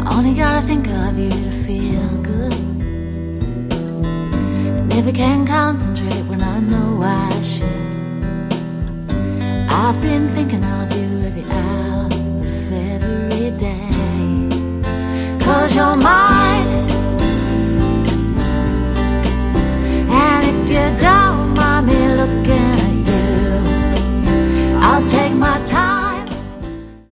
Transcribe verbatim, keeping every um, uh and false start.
only gotta think of you to feel good. I never can concentrate when I know I should. I've been thinking of you every hour.